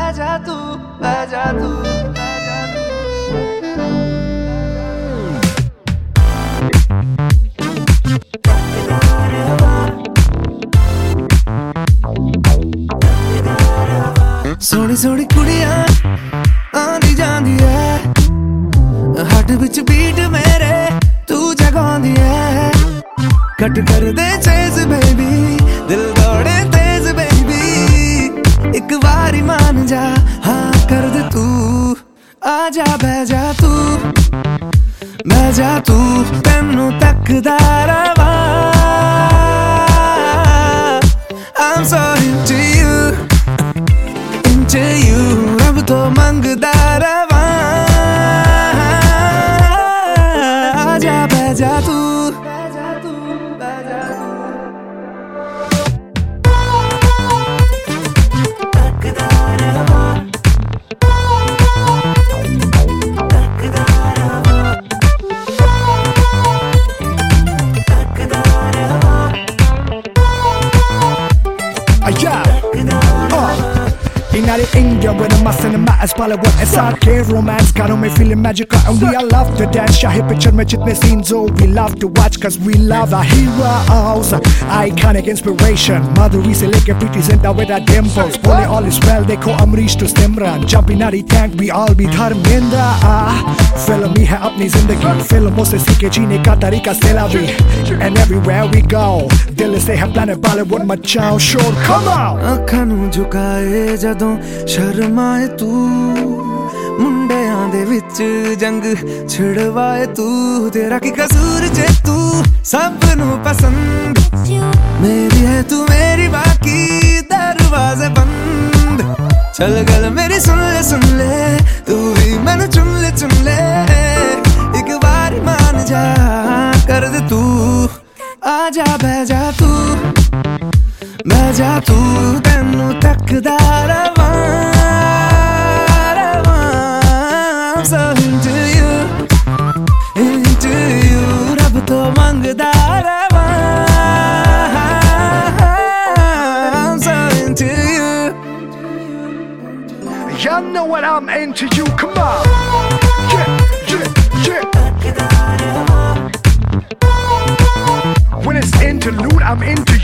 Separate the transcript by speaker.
Speaker 1: जा तू, बह जा तू, बह जा तू। सोनी सोनी कुड़ियां आंदी जांदी है, हट बिच बीट मेरे तू जगांदी है। कट कर दे चेज बेबी, दिल दौड़े तेज बेबी, एक बारी मान जा, हाँ कर दे तू। आजा बह जा तू, बह जा तू, तेनू तकदा रवा। I'm so into you, into you, रब तो मंगदा रवा। आजा बह जा तू, बह जा तू, बह जा तू, तकदा रवा, तकदा रवा, तकदा रवा।
Speaker 2: United India with a must and a mat as well as SRK romance got me feeling magical and we all love to dance. Shahi picture mein jitne scenes oh we love to watch cause we love our heroes, iconic inspiration. Madhuri se leke Preeti Zinta with her dimples, Bole all is well dekho Amrish to Simran, jumping out the tank we all be Dharmendra. Film hi hai apni zindagi, filmon se seeke jeene ka tarika sila bhi, and everywhere we go dil se hai planet Bollywood machao shore come on.
Speaker 1: ਅੱਖਾਂ ਨੂੰ ਝੁਕਾਏ ਜਦੋਂ ਸ਼ਰਮਾਏ ਤੂੰ, ਮੁੰਡਿਆਂ ਦੇ ਵਿੱਚ ਜੰਗ ਛਿੜਵਾਏ ਤੂੰ। ਤੇਰਾ ਕੀ ਕਸੂਰ ਜੇ ਤੂੰ ਸਭ ਨੂੰ ਪਸੰਦ, ਮੇਰੀ ਹੈ ਤੂੰ ਮੇਰੀ ਬਾਕੀ ਦਰਵਾਜ਼ੇ ਬੰਦ। चल गल मेरी सुन ले तू भी मैनू चुन ले, एक बार मान जा, कर दे तू। आजा बह जा तू, बह जा तू, तेनू तकदा रवां, I'm so into you, into you, रब तो मंगदा रवां, I'm so into you.
Speaker 2: Y'all know what I'm into you, come on. Yeah, yeah, yeah. When it's interlude, I'm into